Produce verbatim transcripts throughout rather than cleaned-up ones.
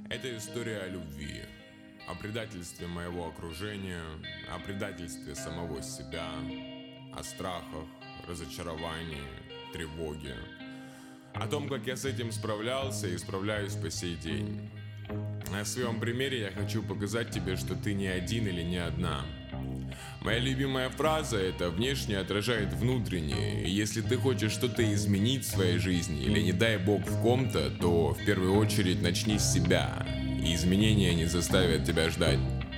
Это история о любви, о предательстве моего окружения, о предательстве самого себя, о страхах, разочаровании, тревоге, о том, как я с этим справлялся и справляюсь по сей день. На своем примере я хочу показать тебе, что ты не один или не одна. Моя любимая фраза – это «внешнее отражает внутреннее», и если ты хочешь что-то изменить в своей жизни или, не дай бог, в ком-то, то в первую очередь начни с себя, и изменения не заставят тебя ждать.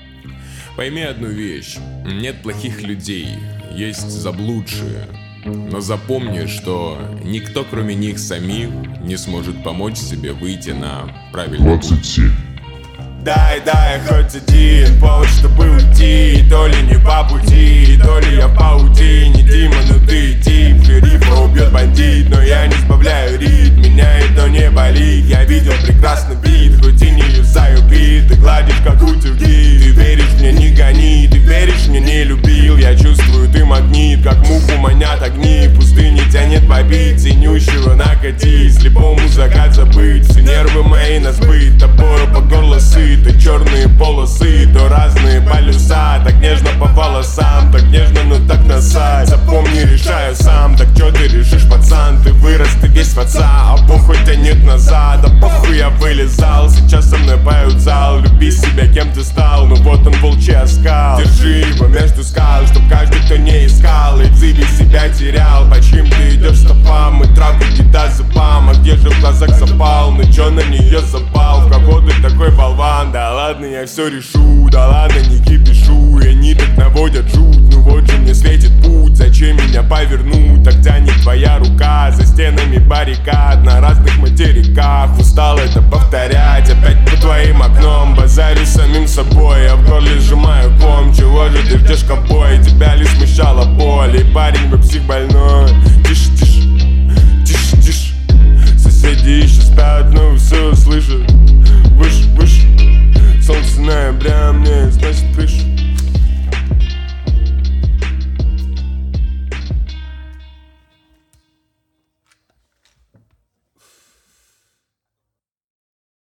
Пойми одну вещь – нет плохих людей, есть заблудшие, но запомни, что никто, кроме них самих, не сможет помочь себе выйти на правильный путь. двадцать семь. Дай, дай хоть один повод, чтобы уйти. То ли не по пути, то ли я в паутине. Дима, ну ты тип, шерифа убьет бандит, но я не сбавляю ритм, меня это не болит. Я видел прекрасный вид, хоть и не юзаю бит. Ты гладишь как утюги, ты веришь мне, не гони. Ты веришь мне, не любил, я чувствую, ты магнит. Как муху манят огни, пустыни тянет побить. Ценющего накати, слепому закат забыть. Все нервы мои на сбыт, топору по горло сыт. То черные полосы, то разные полюса. Так нежно по волосам, так нежно, но так насать. Запомни, решаю сам, так чё ты решишь, пацан? Ты вырос, ты весь в отца, а похуй тянет назад. А похуй я вылезал, сейчас со мной поют зал. Люби себя, кем ты стал, ну вот он волчий оскал. Держи его между скал, чтоб каждый, кто не искал, и в зыбе себя терял. По чьим ты идешь стопам, и травку где-то зубам. А где же в глазах запал, ну чё на нее запал? В кого ты такой болван? Да ладно, я все решу, да ладно, не кипишу. И они так наводят жуть, ну вот же мне светит путь. Зачем меня повернуть, так тянет твоя рука. За стенами баррикад, на разных материках. Устал это повторять, опять по твоим окном. Базарю самим собой, я в горле сжимаю ком. Чего же ты ждешь, ковбой? Тебя ли смущала боль? И парень, вы псих больной. Тише, тише, тише, тише. Соседи еще спят, ну все слышат.